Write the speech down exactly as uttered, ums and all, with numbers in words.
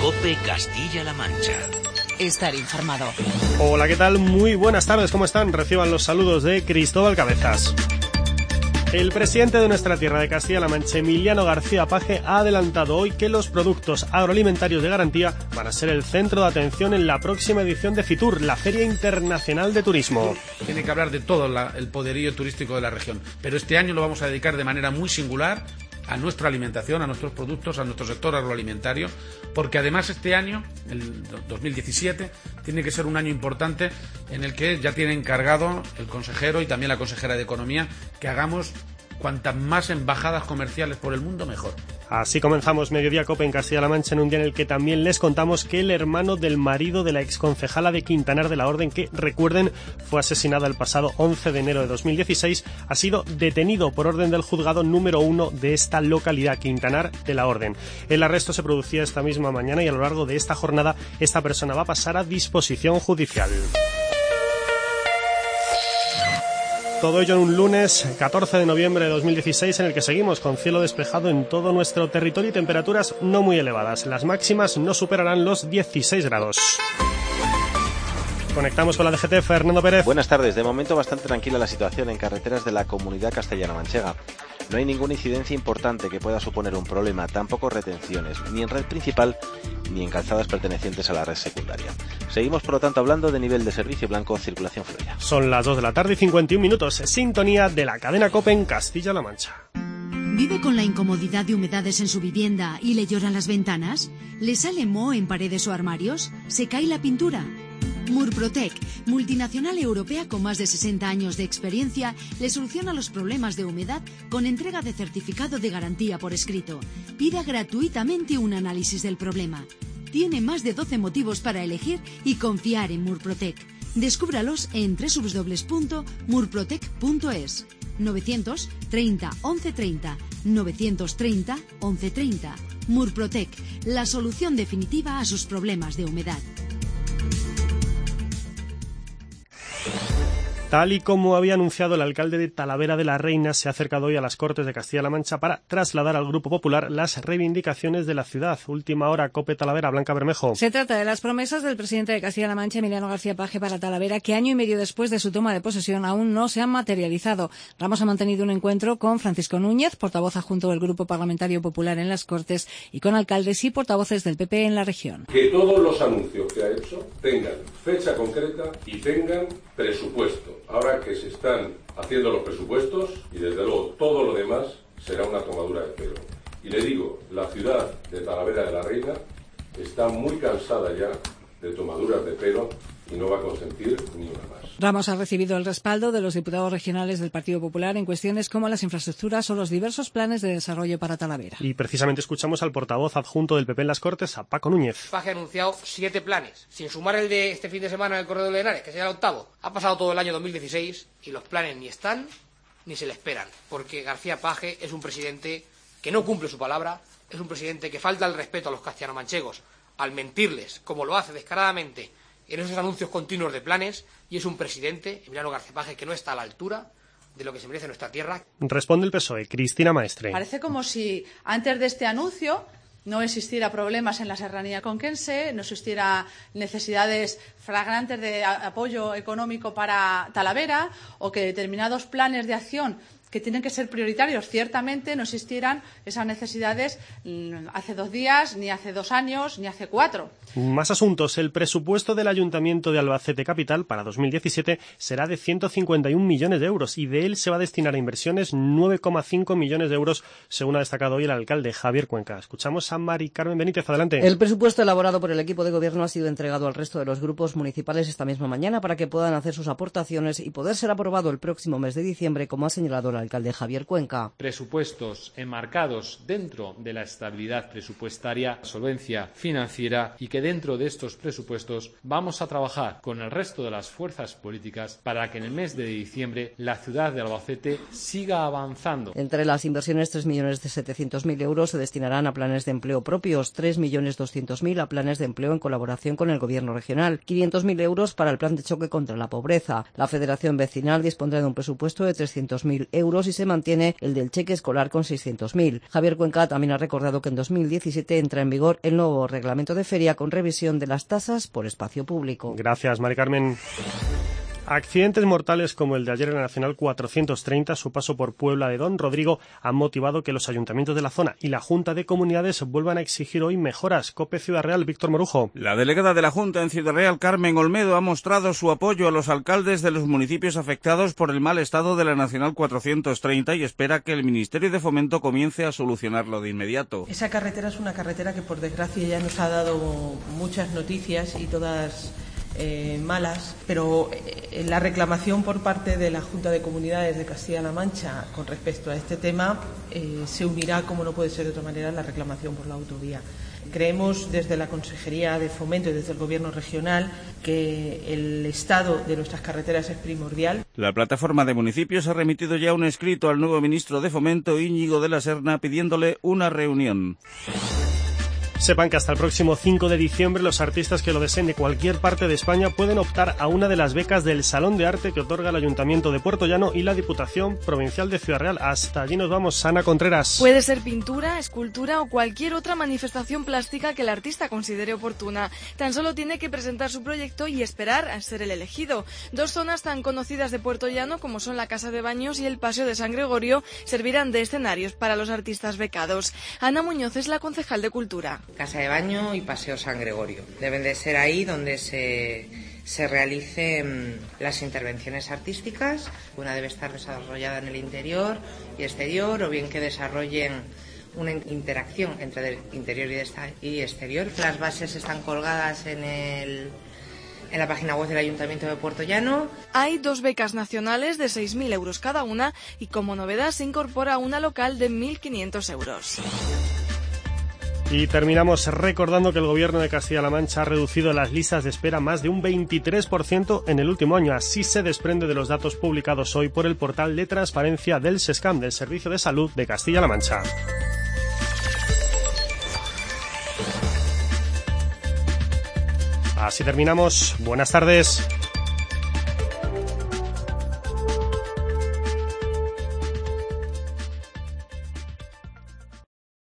COPE Castilla-La Mancha. Estar informado. Hola, ¿qué tal? Muy buenas tardes, ¿cómo están? Reciban los saludos de Cristóbal Cabezas. El presidente de nuestra tierra de Castilla-La Mancha, Emiliano García Paje, ha adelantado hoy que los productos agroalimentarios de garantía van a ser el centro de atención en la próxima edición de FITUR, la Feria Internacional de Turismo. Tiene que hablar de todo la, el poderío turístico de la región, pero este año lo vamos a dedicar de manera muy singular a nuestra alimentación, a nuestros productos, a nuestro sector agroalimentario, porque además este año, el dos mil diecisiete, tiene que ser un año importante en el que ya tiene encargado el consejero y también la consejera de Economía que hagamos cuantas más embajadas comerciales por el mundo, mejor. Así comenzamos Mediodía Cope en Castilla-La Mancha, en un día en el que también les contamos que el hermano del marido de la exconcejala de Quintanar de la Orden, que, recuerden, fue asesinada el pasado once de enero de dos mil dieciséis, ha sido detenido por orden del juzgado número uno de esta localidad, Quintanar de la Orden. El arresto se producía esta misma mañana y a lo largo de esta jornada esta persona va a pasar a disposición judicial. Todo ello en un lunes catorce de noviembre de dos mil dieciséis, en el que seguimos con cielo despejado en todo nuestro territorio y temperaturas no muy elevadas. Las máximas no superarán los dieciséis grados. Conectamos con la D G T, Fernando Pérez. Buenas tardes. De momento bastante tranquila la situación en carreteras de la comunidad castellano-manchega. No hay ninguna incidencia importante que pueda suponer un problema, tampoco retenciones, ni en red principal ni en calzadas pertenecientes a la red secundaria. Seguimos, por lo tanto, hablando de nivel de servicio blanco, circulación fluida. Son las dos de la tarde y cincuenta y un minutos. Sintonía de la cadena COPE en Castilla-La Mancha. ¿Vive con la incomodidad de humedades en su vivienda y le lloran las ventanas? ¿Le sale moho en paredes o armarios? ¿Se cae la pintura? Murprotec, multinacional europea con más de sesenta años de experiencia, le soluciona los problemas de humedad con entrega de certificado de garantía por escrito. Pida gratuitamente un análisis del problema. Tiene más de doce motivos para elegir y confiar en Murprotec. Descúbralos en doble u doble u doble u punto murprotec punto es. novecientos treinta once treinta, novecientos treinta once treinta. Murprotec, la solución definitiva a sus problemas de humedad. Tal y como había anunciado el alcalde de Talavera de la Reina, se ha acercado hoy a las Cortes de Castilla-La Mancha para trasladar al Grupo Popular las reivindicaciones de la ciudad. Última hora, Cope Talavera, Blanca Bermejo. Se trata de las promesas del presidente de Castilla-La Mancha, Emiliano García Paje, para Talavera, que año y medio después de su toma de posesión aún no se han materializado. Ramos ha mantenido un encuentro con Francisco Núñez, portavoz adjunto del Grupo Parlamentario Popular en las Cortes, y con alcaldes y portavoces del P P en la región. Que todos los anuncios que ha hecho tengan fecha concreta y tengan presupuesto. Ahora que se están haciendo los presupuestos y desde luego todo lo demás será una tomadura de pelo. Y le digo, la ciudad de Talavera de la Reina está muy cansada ya de tomaduras de pelo y no va a consentir ni una más. Ramos ha recibido el respaldo de los diputados regionales del Partido Popular en cuestiones como las infraestructuras o los diversos planes de desarrollo para Talavera. Y precisamente escuchamos al portavoz adjunto del P P en las Cortes, a Paco Núñez. Paje ha anunciado siete planes, sin sumar el de este fin de semana en el Corredor de Henares, que será el octavo. Ha pasado todo el año dos mil dieciséis y los planes ni están ni se le esperan, porque García Paje es un presidente que no cumple su palabra, es un presidente que falta el respeto a los castellano-manchegos al mentirles, como lo hace descaradamente en esos anuncios continuos de planes, y es un presidente, Emiliano García Paje, que no está a la altura de lo que se merece nuestra tierra. Responde el P S O E, Cristina Maestre. Parece como si antes de este anuncio no existiera problemas en la serranía conquense, no existiera necesidades flagrantes de apoyo económico para Talavera, o que determinados planes de acción que tienen que ser prioritarios, ciertamente no existieran esas necesidades hace dos días, ni hace dos años, ni hace cuatro. Más asuntos. El presupuesto del Ayuntamiento de Albacete Capital para dos mil diecisiete será de ciento cincuenta y un millones de euros y de él se va a destinar a inversiones nueve coma cinco millones de euros, según ha destacado hoy el alcalde Javier Cuenca. Escuchamos a Mari Carmen Benítez. Adelante. El presupuesto elaborado por el equipo de gobierno ha sido entregado al resto de los grupos municipales esta misma mañana para que puedan hacer sus aportaciones y poder ser aprobado el próximo mes de diciembre, como ha señalado el alcalde Javier Cuenca. Presupuestos enmarcados dentro de la estabilidad presupuestaria, solvencia financiera, y que dentro de estos presupuestos vamos a trabajar con el resto de las fuerzas políticas para que en el mes de diciembre la ciudad de Albacete siga avanzando. Entre las inversiones, tres millones setecientos mil euros se destinarán a planes de empleo propios, tres millones doscientos mil a planes de empleo en colaboración con el gobierno regional, quinientos mil euros para el plan de choque contra la pobreza. La Federación Vecinal dispondrá de un presupuesto de trescientos mil euros euros y se mantiene el del cheque escolar con seiscientos mil. Javier Cuenca también ha recordado que en dos mil diecisiete entra en vigor el nuevo reglamento de feria con revisión de las tasas por espacio público. Gracias, Mari Carmen. Accidentes mortales como el de ayer en la Nacional cuatrocientos treinta, su paso por Puebla de Don Rodrigo, han motivado que los ayuntamientos de la zona y la Junta de Comunidades vuelvan a exigir hoy mejoras. COPE Ciudad Real, Víctor Morujo. La delegada de la Junta en Ciudad Real, Carmen Olmedo, ha mostrado su apoyo a los alcaldes de los municipios afectados por el mal estado de la Nacional cuatrocientos treinta y espera que el Ministerio de Fomento comience a solucionarlo de inmediato. Esa carretera es una carretera que por desgracia ya nos ha dado muchas noticias y todas Eh, malas, pero eh, la reclamación por parte de la Junta de Comunidades de Castilla-La Mancha con respecto a este tema eh, se unirá, como no puede ser de otra manera, a la reclamación por la autovía. Creemos desde la Consejería de Fomento y desde el Gobierno regional que el estado de nuestras carreteras es primordial. La plataforma de municipios ha remitido ya un escrito al nuevo ministro de Fomento, Íñigo de la Serna, pidiéndole una reunión. Sepan que hasta el próximo cinco de diciembre los artistas que lo deseen de cualquier parte de España pueden optar a una de las becas del Salón de Arte que otorga el Ayuntamiento de Puerto Llano y la Diputación Provincial de Ciudad Real. Hasta allí nos vamos, Ana Contreras. Puede ser pintura, escultura o cualquier otra manifestación plástica que el artista considere oportuna. Tan solo tiene que presentar su proyecto y esperar a ser el elegido. Dos zonas tan conocidas de Puerto Llano como son la Casa de Baños y el Paseo de San Gregorio servirán de escenarios para los artistas becados. Ana Muñoz es la concejal de Cultura. Casa de Baño y Paseo San Gregorio. Deben de ser ahí donde se, se realicen las intervenciones artísticas. Una debe estar desarrollada en el interior y exterior, o bien que desarrollen una interacción entre el interior y exterior. Las bases están colgadas en el... en la página web del Ayuntamiento de Puerto Llano. Hay dos becas nacionales de seis mil euros cada una y como novedad se incorpora una local de mil quinientos euros. Y terminamos recordando que el Gobierno de Castilla-La Mancha ha reducido las listas de espera más de un veintitrés por ciento en el último año. Así se desprende de los datos publicados hoy por el portal de transparencia del SESCAM, del Servicio de Salud de Castilla-La Mancha. Así terminamos. Buenas tardes.